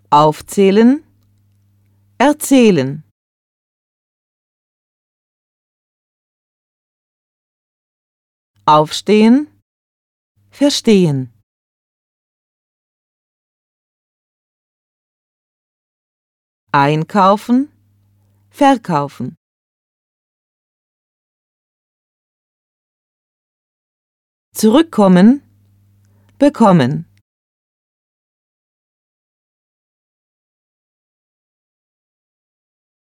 aufzählen, erzählen. Aufstehen, verstehen. Einkaufen, verkaufen. Zurückkommen, bekommen.